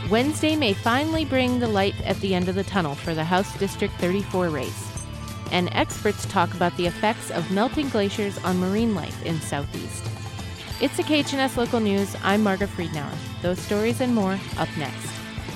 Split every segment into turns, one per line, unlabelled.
Wednesday may finally bring the light at the end of the tunnel for the House District 34 race. And experts talk about the effects of melting glaciers on marine life in Southeast. It's a KHNS Local News. I'm Marga Friednauer. Those stories and more up next.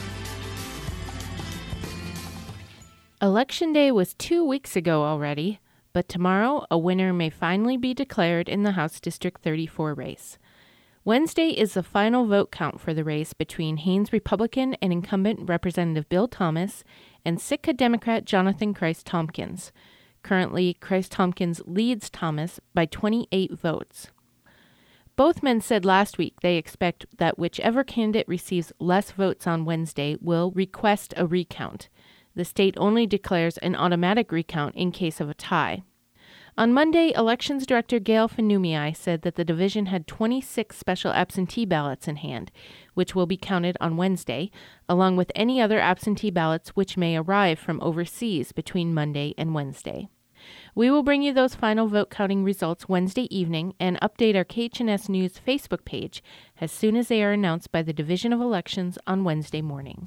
Election Day was 2 weeks ago already, but tomorrow a winner may finally be declared in the House District 34 race. Wednesday is the final vote count for the race between Haines Republican and incumbent Representative Bill Thomas and Sitka Democrat Jonathan Christ-Tompkins. Currently, Christ-Tompkins leads Thomas by 28 votes. Both men said last week they expect that whichever candidate receives less votes on Wednesday will request a recount. The state only declares an automatic recount in case of a tie. On Monday, Elections Director Gail Finumiai said that the division had 26 special absentee ballots in hand, which will be counted on Wednesday, along with any other absentee ballots which may arrive from overseas between Monday and Wednesday. We will bring you those final vote counting results Wednesday evening and update our KHNS News Facebook page as soon as they are announced by the Division of Elections on Wednesday morning.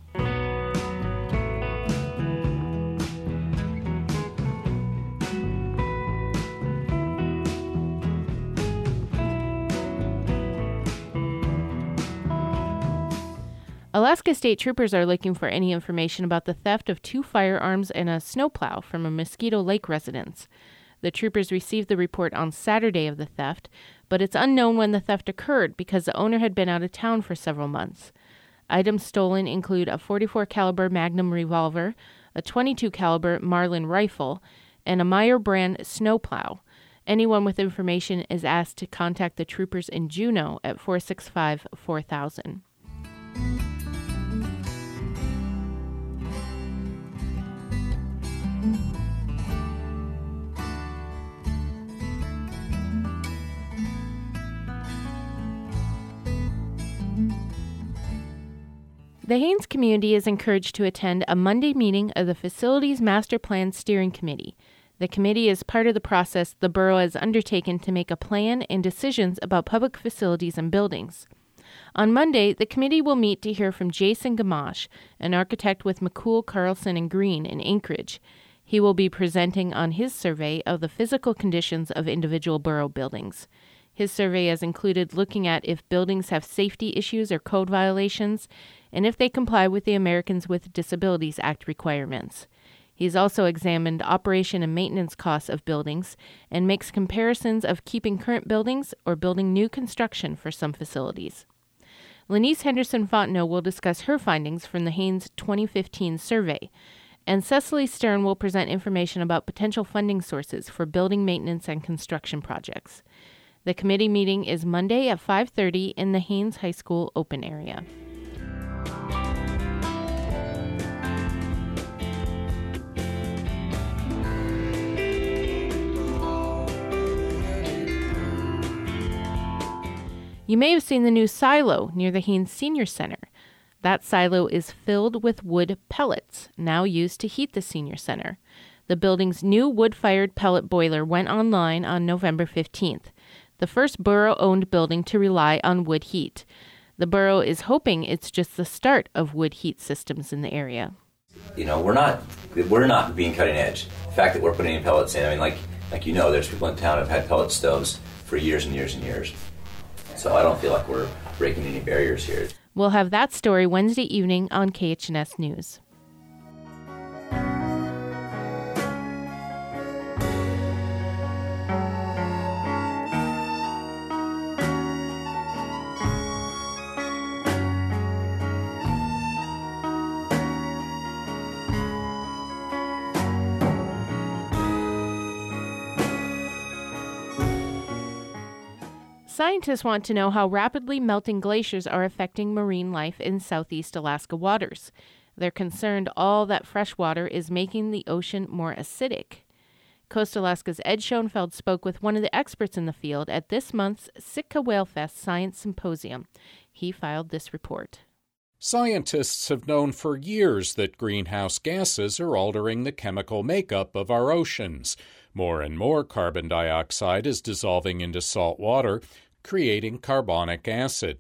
Alaska State Troopers are looking for any information about the theft of 2 firearms and a snowplow from a Mosquito Lake residence. The troopers received the report on Saturday of the theft, but it's unknown when the theft occurred because the owner had been out of town for several months. Items stolen include a .44 caliber Magnum revolver, a .22 caliber Marlin rifle, and a Meyer brand snowplow. Anyone with information is asked to contact the troopers in Juneau at 465-4000. The Haines community is encouraged to attend a Monday meeting of the Facilities Master Plan Steering Committee. The committee is part of the process the borough has undertaken to make a plan and decisions about public facilities and buildings. On Monday, the committee will meet to hear from Jason Gamache, an architect with McCool, Carlson, and Green in Anchorage. He will be presenting on his survey of the physical conditions of individual borough buildings. His survey has included looking at if buildings have safety issues or code violations, and if they comply with the Americans with Disabilities Act requirements. He's also examined operation and maintenance costs of buildings and makes comparisons of keeping current buildings or building new construction for some facilities. Lenise Henderson Fontenot will discuss her findings from the Haines 2015 survey, and Cecily Stern will present information about potential funding sources for building maintenance and construction projects. The committee meeting is Monday at 5:30 in the Haines High School open area. You may have seen the new silo near the Haines Senior Center. That silo is filled with wood pellets, now used to heat the Senior Center. The building's new wood-fired pellet boiler went online on November 15th, the first borough-owned building to rely on wood heat. The borough is hoping it's just the start of wood heat systems in the area.
You know, we're not being cutting edge. The fact that we're putting in pellets in, I mean, like you know, there's people in town who have had pellet stoves for years and years and years. So I don't feel like we're breaking any barriers here.
We'll have that story Wednesday evening on KHNS News. Scientists want to know how rapidly melting glaciers are affecting marine life in Southeast Alaska waters. They're concerned all that fresh water is making the ocean more acidic. Coast Alaska's Ed Schoenfeld spoke with one of the experts in the field at this month's Sitka Whale Fest Science Symposium. He filed this report.
Scientists have known for years that greenhouse gases are altering the chemical makeup of our oceans. More and more carbon dioxide is dissolving into salt water, creating carbonic acid.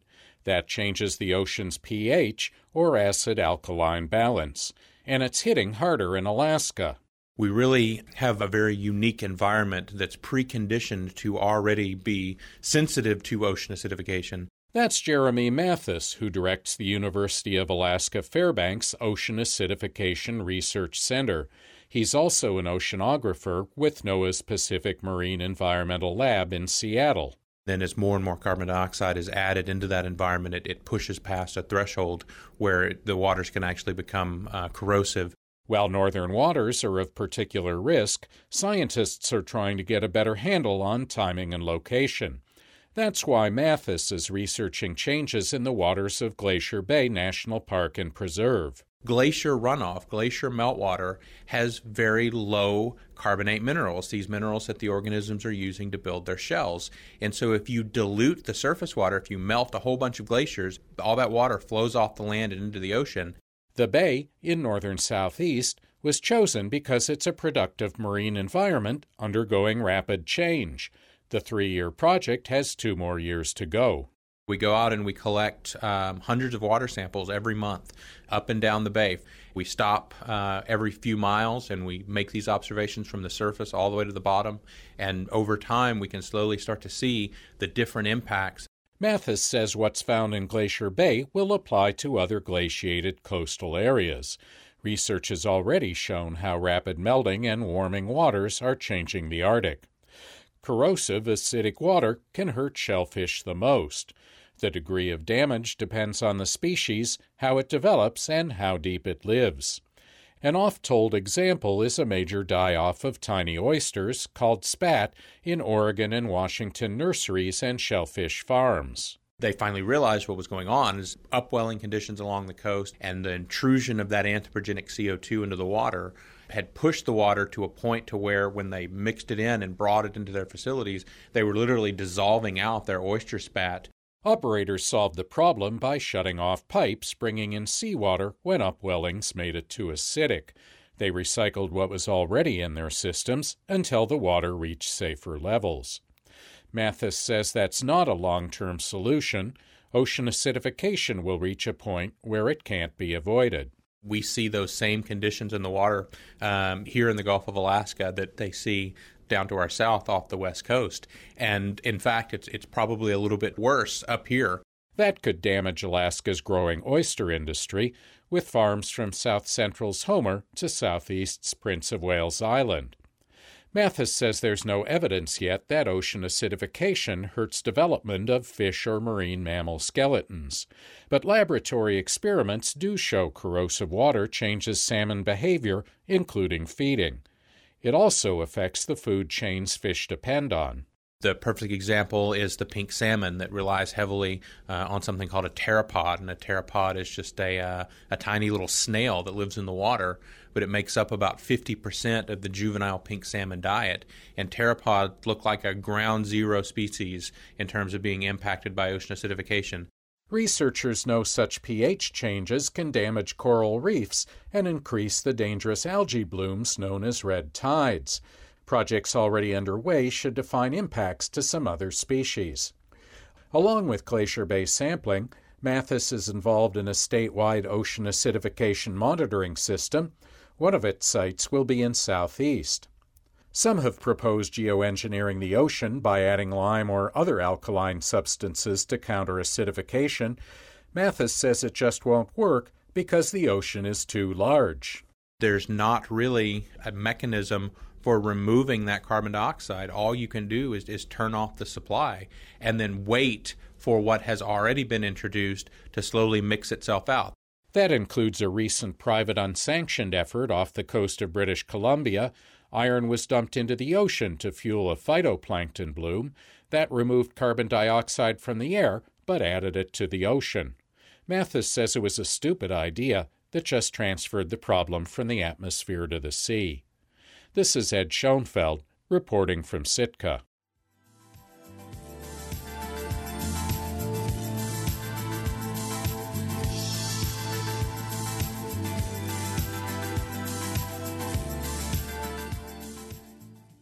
That changes the ocean's pH, or acid-alkaline balance, and it's hitting harder in Alaska.
We really have a very unique environment that's preconditioned to already be sensitive to ocean acidification.
That's Jeremy Mathis, who directs the University of Alaska Fairbanks Ocean Acidification Research Center. He's also an oceanographer with NOAA's Pacific Marine Environmental Lab in Seattle.
Then as more and more carbon dioxide is added into that environment, it pushes past a threshold where the waters can actually become corrosive.
While northern waters are of particular risk, scientists are trying to get a better handle on timing and location. That's why Mathis is researching changes in the waters of Glacier Bay National Park and Preserve.
Glacier runoff, glacier meltwater, has very low carbonate minerals, these minerals that the organisms are using to build their shells. And so if you dilute the surface water, if you melt a whole bunch of glaciers, all that water flows off the land and into the ocean.
The bay, in northern southeast, was chosen because it's a productive marine environment undergoing rapid change. The 3-year project has 2 more years to go.
We go out and we collect hundreds of water samples every month up and down the bay. We stop every few miles and we make these observations from the surface all the way to the bottom. And over time, we can slowly start to see the different impacts.
Mathis says what's found in Glacier Bay will apply to other glaciated coastal areas. Research has already shown how rapid melting and warming waters are changing the Arctic. Corrosive, acidic water can hurt shellfish the most. The degree of damage depends on the species, how it develops, and how deep it lives. An oft-told example is a major die-off of tiny oysters, called spat, in Oregon and Washington nurseries and shellfish farms.
They finally realized what was going on is upwelling conditions along the coast and the intrusion of that anthropogenic CO2 into the water had pushed the water to a point to where when they mixed it in and brought it into their facilities, they were literally dissolving out their oyster spat.
Operators solved the problem by shutting off pipes bringing in seawater when upwellings made it too acidic. They recycled what was already in their systems until the water reached safer levels. Mathis says that's not a long-term solution. Ocean acidification will reach a point where it can't be avoided.
We see those same conditions in the water here in the Gulf of Alaska that they see down to our south off the west coast. And in fact, it's probably a little bit worse up here.
That could damage Alaska's growing oyster industry, with farms from South Central's Homer to southeast's Prince of Wales Island. Mathis says there's no evidence yet that ocean acidification hurts development of fish or marine mammal skeletons, but laboratory experiments do show corrosive water changes salmon behavior, including feeding. It also affects the food chains fish depend on.
The perfect example is the pink salmon that relies heavily on something called a pteropod, and a pteropod is just a tiny little snail that lives in the water, but it makes up about 50% of the juvenile pink salmon diet. And pteropods look like a ground zero species in terms of being impacted by ocean acidification.
Researchers know such pH changes can damage coral reefs and increase the dangerous algae blooms known as red tides. Projects already underway should define impacts to some other species. Along with Glacier Bay sampling, Mathis is involved in a statewide ocean acidification monitoring system. One of its sites will be in Southeast. Some have proposed geoengineering the ocean by adding lime or other alkaline substances to counter acidification. Mathis says it just won't work because the ocean is too large.
There's not really a mechanism for removing that carbon dioxide. All you can do is turn off the supply and then wait for what has already been introduced to slowly mix itself out.
That includes a recent private unsanctioned effort off the coast of British Columbia. Iron was dumped into the ocean to fuel a phytoplankton bloom. That removed carbon dioxide from the air, but added it to the ocean. Mathis says it was a stupid idea that just transferred the problem from the atmosphere to the sea. This is Ed Schoenfeld, reporting from Sitka.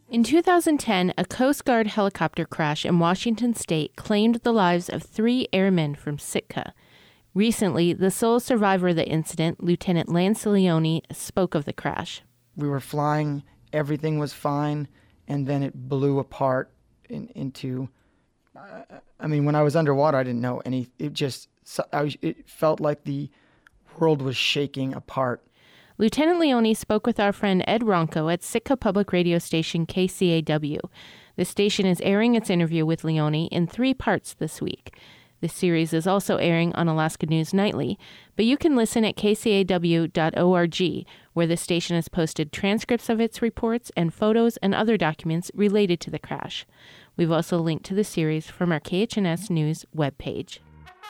In 2010, a Coast Guard helicopter crash in Washington state claimed the lives of 3 airmen from Sitka. Recently, the sole survivor of the incident, Lieutenant Lance Leone, spoke of the crash.
We were flying, everything was fine, and then it blew apart into... when I was underwater, I didn't know any. It felt like the world was shaking apart.
Lieutenant Leone spoke with our friend Ed Ronco at Sitka Public Radio Station KCAW. The station is airing its interview with Leone in 3 parts this week. This series is also airing on Alaska News Nightly, but you can listen at kcaw.org, where the station has posted transcripts of its reports and photos and other documents related to the crash. We've also linked to the series from our KHNS News webpage.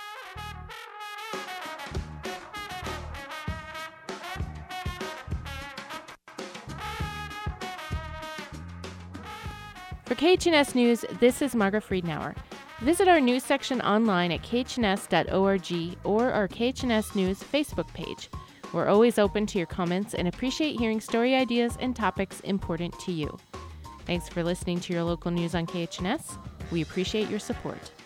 For KHNS News, this is Margaret Friedenauer. Visit our news section online at khns.org or our KHNS News Facebook page. We're always open to your comments and appreciate hearing story ideas and topics important to you. Thanks for listening to your local news on KHNS. We appreciate your support.